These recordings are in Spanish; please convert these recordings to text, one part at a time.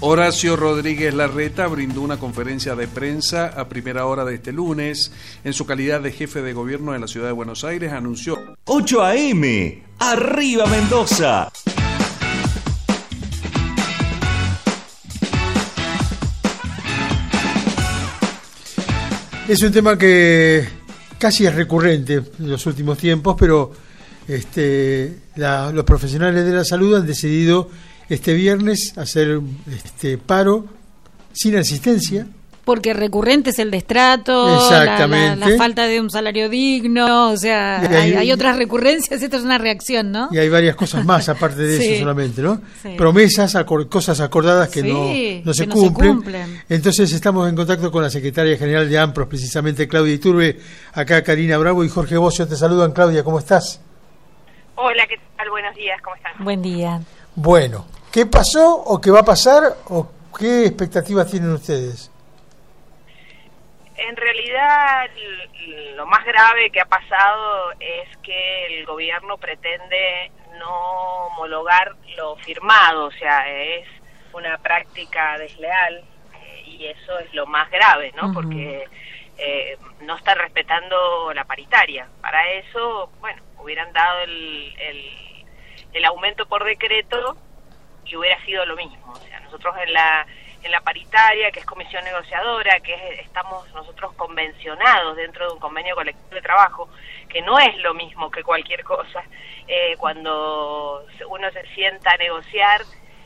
Horacio Rodríguez Larreta brindó una conferencia de prensa a primera hora de este lunes. En su calidad de jefe de gobierno de la ciudad de Buenos Aires, anunció 8 a.m. ¡Arriba Mendoza! Es un tema que casi es recurrente en los últimos tiempos, pero los profesionales de la salud han decidido este viernes hacer paro sin asistencia. Porque recurrente es el destrato, la falta de un salario digno, o sea, hay otras recurrencias, esto es una reacción, ¿no? Y hay varias cosas más, aparte de eso solamente, ¿no? Sí. Promesas, cosas acordadas que no se cumplen. Entonces estamos en contacto con la secretaria general de AMPROS, precisamente Claudia Iturbe, acá Karina Bravo y Jorge Bocio te saludan. Claudia, ¿cómo estás? Hola, ¿qué tal? Buenos días, ¿cómo están? Buen día. Bueno, ¿qué pasó o qué va a pasar o qué expectativas tienen ustedes? En realidad, lo más grave que ha pasado es que el gobierno pretende no homologar lo firmado, o sea, es una práctica desleal y eso es lo más grave, ¿no? Porque no está respetando la paritaria. Para eso, bueno, hubieran dado el aumento por decreto y hubiera sido lo mismo. O sea, nosotros en la paritaria, que es comisión negociadora, que estamos nosotros convencionados dentro de un convenio colectivo de trabajo, que no es lo mismo que cualquier cosa, cuando uno se sienta a negociar,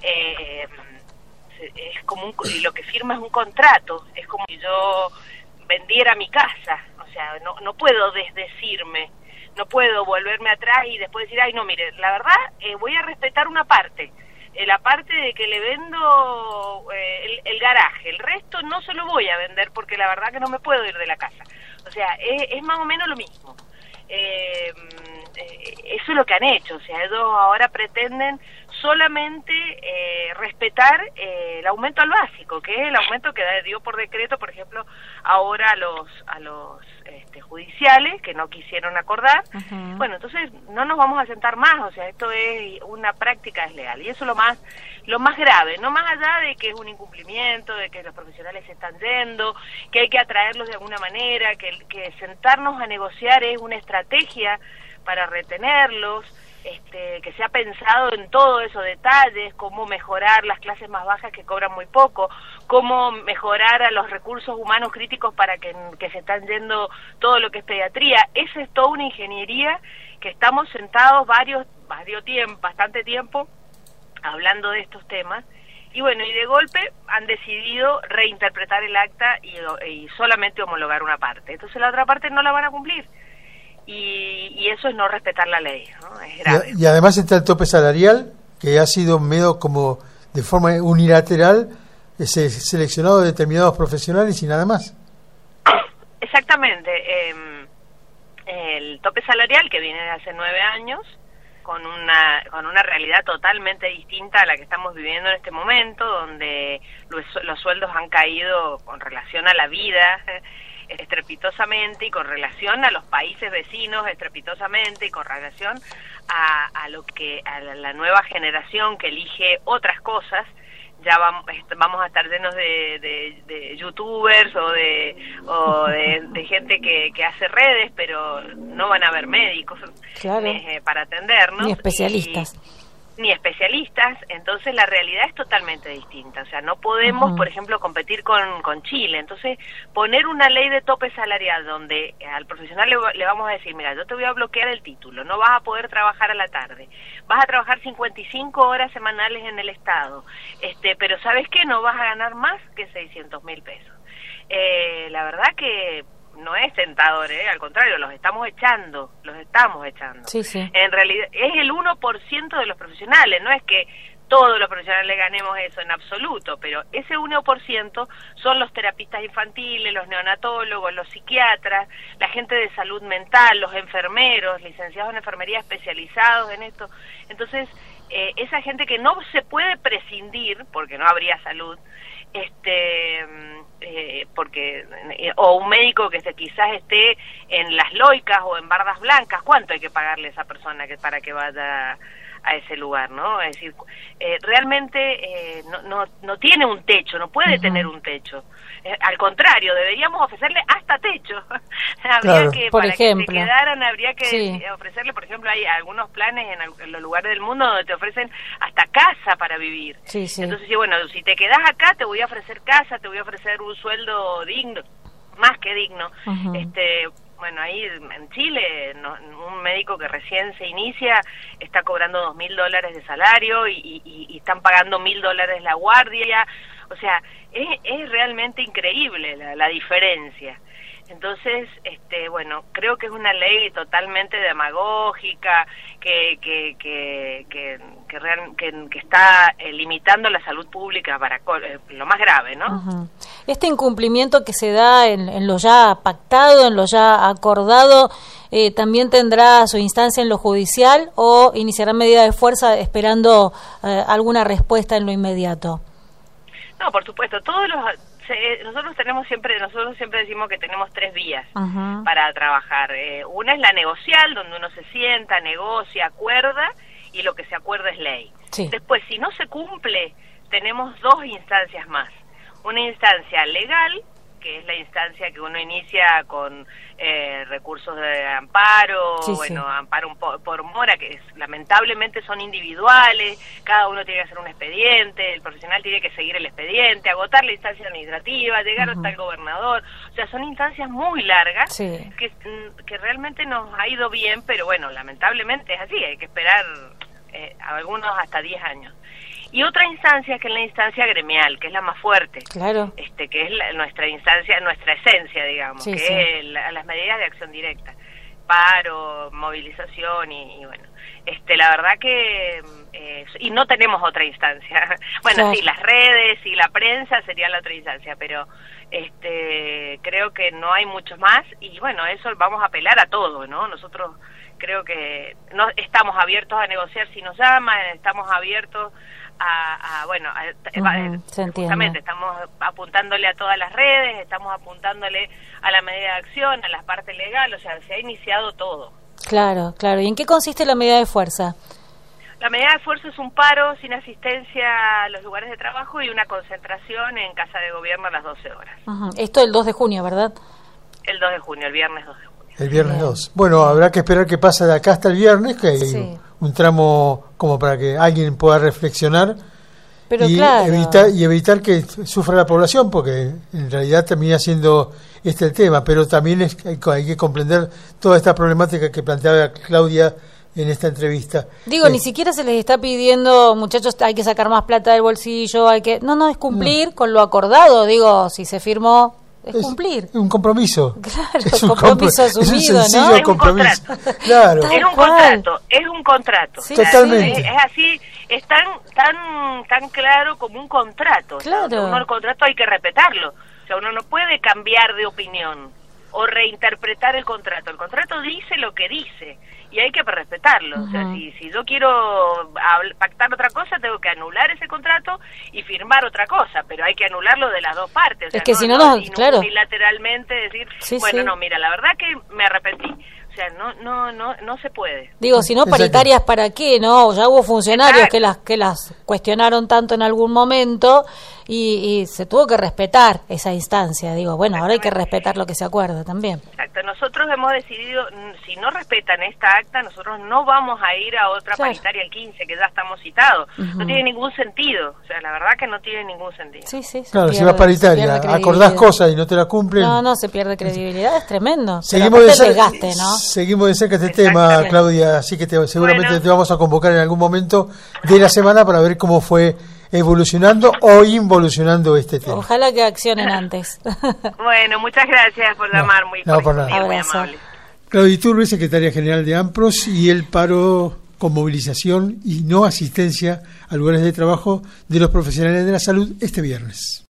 es como lo que firma es un contrato, es como si yo vendiera mi casa, o sea, no puedo desdecirme, no puedo volverme atrás y después decir, ay no, mire, la verdad voy a respetar una parte, la parte de que le vendo el garaje, el resto no se lo voy a vender porque la verdad que no me puedo ir de la casa. O sea, es más o menos lo mismo. Eso es lo que han hecho, o sea, ellos ahora pretenden solamente respetar el aumento al básico, que es el aumento que dio por decreto, por ejemplo, ahora a los judiciales, que no quisieron acordar. Bueno, entonces no nos vamos a sentar más, o sea, esto es una práctica desleal, y eso es lo más grave, no más allá de que es un incumplimiento, de que los profesionales se están yendo, que hay que atraerlos de alguna manera, que sentarnos a negociar es una estrategia para retenerlos, que se ha pensado en todos esos detalles, cómo mejorar las clases más bajas que cobran muy poco, cómo mejorar a los recursos humanos críticos para que se están yendo todo lo que es pediatría. Esa es toda una ingeniería que estamos sentados bastante tiempo hablando de estos temas, y bueno, y de golpe han decidido reinterpretar el acta y solamente homologar una parte. Entonces la otra parte no la van a cumplir. Y eso es no respetar la ley, ¿no? Es grave. Y además está el tope salarial, que ha sido medio como de forma unilateral seleccionado determinados profesionales y nada más. Exactamente. El tope salarial, que viene de hace 9 años, con una realidad totalmente distinta a la que estamos viviendo en este momento, donde los sueldos han caído con relación a la vida estrepitosamente, y con relación a los países vecinos estrepitosamente, y con relación a la nueva generación que elige otras cosas. Ya vamos a estar llenos de youtubers o de gente que hace redes, pero no van a haber médicos, claro, para atendernos, ni especialistas. Ni especialistas. Entonces la realidad es totalmente distinta, o sea, no podemos, por ejemplo, competir con Chile. Entonces, poner una ley de tope salarial donde al profesional le vamos a decir, mira, yo te voy a bloquear el título, no vas a poder trabajar a la tarde, vas a trabajar 55 horas semanales en el Estado, pero ¿sabes qué? No vas a ganar más que 600.000 pesos. La verdad que no es tentador, al contrario, los estamos echando. Sí, sí. En realidad es el 1% de los profesionales, no es que todos los profesionales ganemos eso en absoluto, pero ese 1% son los terapistas infantiles, los neonatólogos, los psiquiatras, la gente de salud mental, los enfermeros, licenciados en enfermería especializados en esto. Entonces, esa gente que no se puede prescindir, porque no habría salud, porque o un médico que quizás esté en Las Loicas o en Bardas Blancas, ¿cuánto hay que pagarle a esa persona para que vaya a ese lugar, ¿no? Es decir, realmente no tiene un techo, no puede tener un techo. Al contrario, deberíamos ofrecerle hasta techo. Habría que, por para ejemplo, que se quedaran, habría que ofrecerle, por ejemplo, hay algunos planes en los lugares del mundo donde te ofrecen hasta casa para vivir. Entonces, bueno, si te quedás acá, te voy a ofrecer casa, te voy a ofrecer un sueldo digno, más que digno. Bueno, ahí en Chile, un médico que recién se inicia está cobrando $2.000 de salario y están pagando $1.000 la guardia. O sea, es realmente increíble la diferencia. Entonces, bueno, creo que es una ley totalmente demagógica que está limitando la salud pública para lo más grave, ¿no? Este incumplimiento que se da en lo ya pactado, en lo ya acordado, ¿también tendrá su instancia en lo judicial o iniciará medida de fuerza esperando alguna respuesta en lo inmediato? No, por supuesto, nosotros siempre decimos que tenemos 3 vías para trabajar. Una es la negocial, donde uno se sienta, negocia, acuerda, y lo que se acuerda es ley. Después, si no se cumple, tenemos 2 instancias más. Una instancia legal, que es la instancia que uno inicia con recursos de amparo, amparo por mora, que lamentablemente son individuales, cada uno tiene que hacer un expediente, el profesional tiene que seguir el expediente, agotar la instancia administrativa, llegar hasta el gobernador. O sea, son instancias muy largas que realmente nos ha ido bien, pero bueno, lamentablemente es así, hay que esperar algunos hasta 10 años. Y otra instancia que es la instancia gremial, que es la más fuerte, que es nuestra instancia, nuestra esencia, digamos, que es las medidas de acción directa, paro, movilización y bueno, la verdad que y no tenemos otra instancia. Bueno, sí, las redes y la prensa sería la otra instancia, pero creo que no hay muchos más y bueno, eso vamos a apelar a todo, ¿no? Nosotros creo que no estamos abiertos a negociar si nos llaman, estamos abiertos justamente estamos apuntándole a todas las redes, estamos apuntándole a la medida de acción, a la parte legal, o sea, se ha iniciado todo. Claro. ¿Y en qué consiste la medida de fuerza? La medida de fuerza es un paro sin asistencia a los lugares de trabajo y una concentración en Casa de Gobierno a las 12 horas. Esto el 2 de junio, ¿verdad? El 2 de junio, el viernes 2 de junio. El viernes 2. Bueno, habrá que esperar que pase de acá hasta el viernes, que hay un tramo como para que alguien pueda reflexionar evitar que sufra la población, porque en realidad termina siendo el tema, pero también hay que comprender toda esta problemática que planteaba Claudia en esta entrevista. Ni siquiera se les está pidiendo, muchachos, hay que sacar más plata del bolsillo, es cumplir con lo acordado, si se firmó, es cumplir. Es un compromiso. Claro, es un compromiso asumido, es un sencillo ¿no? compromiso. Claro. Es un contrato. Sí, totalmente. Es así, es tan claro como un contrato. Claro. O sea, el contrato hay que respetarlo. O sea, uno no puede cambiar de opinión o reinterpretar el contrato. El contrato dice lo que dice y hay que respetarlo. O sea, si yo quiero pactar otra cosa, tengo que anular ese contrato y firmar otra cosa, pero hay que anularlo de las dos partes. O sea, es que si no, unilateralmente decir, no, mira, la verdad que me arrepentí. O sea, no se puede. Si no, paritarias, ¿para qué? No, ya hubo funcionarios que las cuestionaron tanto en algún momento y se tuvo que respetar esa instancia. Ahora hay que respetar lo que se acuerda también. Exacto. Nosotros hemos decidido, si no respetan esta acta, nosotros no vamos a ir a otra paritaria el 15, que ya estamos citados. No tiene ningún sentido. O sea, la verdad que no tiene ningún sentido. Claro, si vas paritaria, acordás cosas y no te la cumplen. No, se pierde credibilidad, es tremendo. Seguimos de cerca este tema, Claudia, así que seguramente te vamos a convocar en algún momento de la semana para ver cómo fue evolucionando o involucionando este tema. Ojalá que accionen antes. Bueno, muchas gracias por llamar, muy amable. Claudia Iturbe, secretaria general de AMPROS, y el paro con movilización y no asistencia a lugares de trabajo de los profesionales de la salud este viernes.